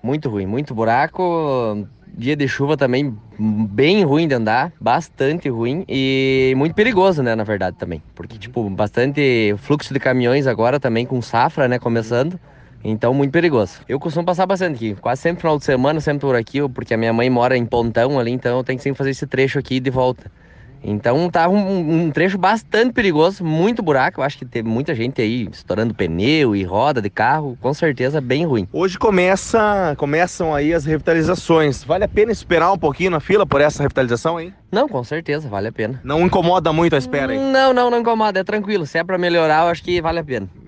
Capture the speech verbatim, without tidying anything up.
Muito ruim, muito buraco. Dia de chuva também bem ruim de andar, bastante ruim e muito perigoso, né, na verdade também. Porque, tipo, bastante fluxo de caminhões agora também com safra, né, começando. Então, muito perigoso. Eu costumo passar bastante aqui, quase sempre final de semana, sempre por aqui, porque a minha mãe mora em Pontão ali, então eu tenho que sempre fazer esse trecho aqui de volta. Então tá um, um trecho bastante perigoso, muito buraco. Eu acho que teve muita gente aí estourando pneu e roda de carro, com certeza bem ruim. Hoje começa, começam aí as revitalizações. Vale a pena esperar um pouquinho na fila por essa revitalização, hein? Não, com certeza, vale a pena. Não incomoda muito a espera aí. Não, não, não incomoda, é tranquilo. Se é pra melhorar, eu acho que vale a pena.